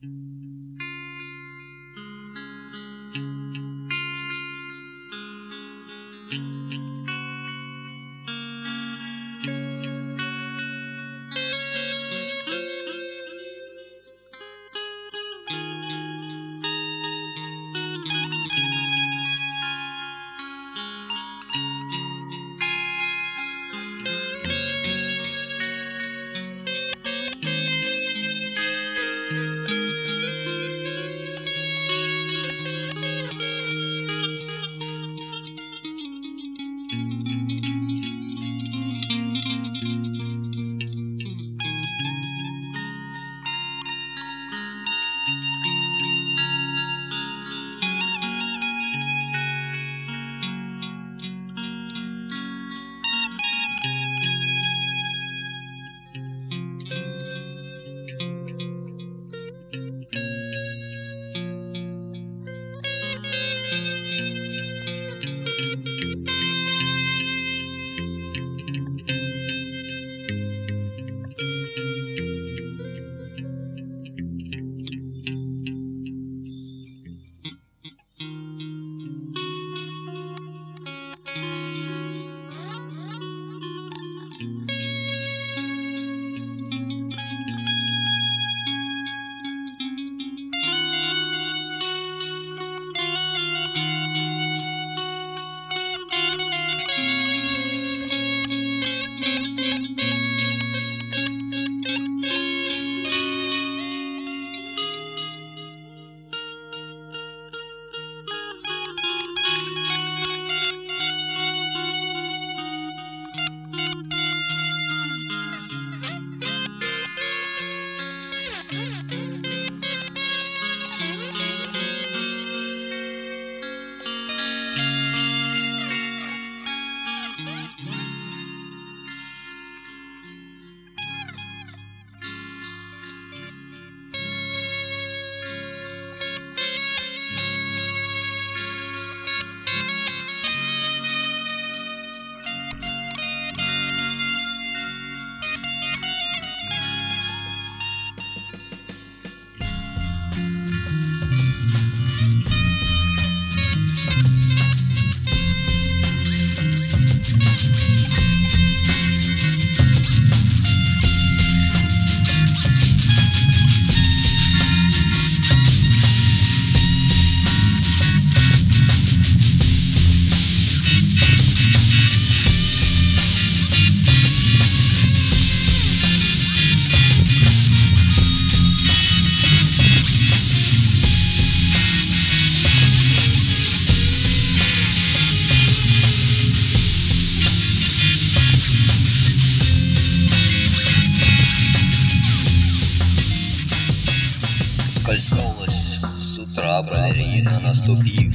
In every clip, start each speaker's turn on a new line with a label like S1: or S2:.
S1: Скользнулась с утра балерина, наступив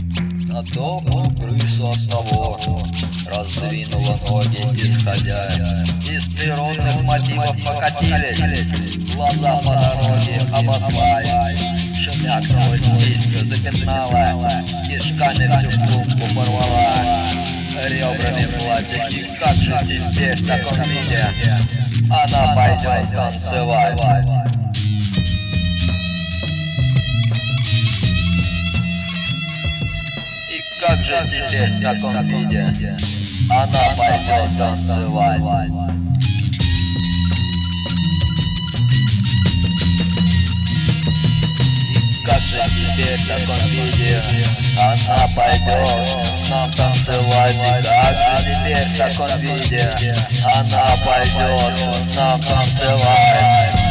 S1: на топную крысу от того, раздвинула ноги, исходя из природных мотивов, покатились глаза по дороге, обозвая, шумякнулась сиська, запятнала, кишками всю клумбу порвала, ребрами платья. И как же теперь в таком виде она пойдет танцевать? Как же теперь в таком виде она пойдет танцевать? И как же теперь в таком виде она пойдет нам танцевать? И как же теперь в таком виде она пойдет нам танцевать?